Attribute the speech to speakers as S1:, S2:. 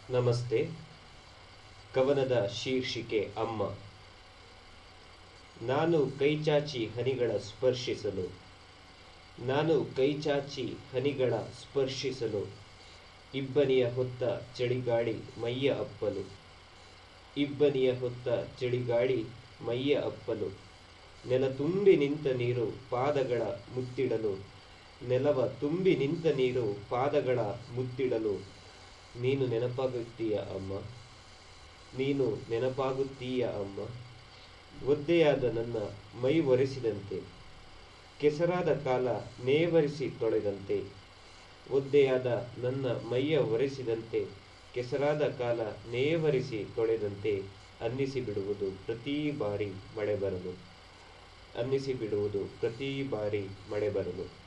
S1: ನಮಸ್ತೆ. ಕವನದ ಶೀರ್ಷಿಕೆ ಅಮ್ಮ. ನಾನು ಕೈಚಾಚಿ ಹನಿಗಳ ಸ್ಪರ್ಶಿಸಲು, ನಾನು ಕೈಚಾಚಿ ಹನಿಗಳ ಸ್ಪರ್ಶಿಸಲು, ಇಬ್ಬನಿಯ ಹೊತ್ತ ಚಳಿಗಾಳಿ ಮೈಯ ಅಪ್ಪಲು, ಇಬ್ಬನಿಯ ಹೊತ್ತ ಚಳಿಗಾಳಿ ಮೈಯ ಅಪ್ಪಲು, ನೆಲ ತುಂಬಿ ನಿಂತ ನೀರು ಪಾದಗಳ ಮುತ್ತಿಡಲು, ನೆಲವ ತುಂಬಿ ನಿಂತ ನೀರು ಪಾದಗಳ ಮುತ್ತಿಡಲು, ನೀನು ನೆನಪಾಗುತ್ತೀಯ ಅಮ್ಮ, ನೀನು ನೆನಪಾಗುತ್ತೀಯ ಅಮ್ಮ. ಒದ್ದೆಯಾದ ನನ್ನ ಮೈ ಒರೆಸಿದಂತೆ, ಕೆಸರಾದ ಕಾಲ ನೇವರಿಸಿ ತೊಳೆದಂತೆ, ಒದ್ದೆಯಾದ ನನ್ನ ಮೈಯ ಒರೆಸಿದಂತೆ, ಕೆಸರಾದ ಕಾಲ ನೇವರಿಸಿ ತೊಳೆದಂತೆ ಅನ್ನಿಸಿಬಿಡುವುದು ಪ್ರತಿ ಬಾರಿ ಮಳೆ ಬರಲು, ಅನ್ನಿಸಿಬಿಡುವುದು ಪ್ರತಿ ಬಾರಿ ಮಳೆ ಬರಲು.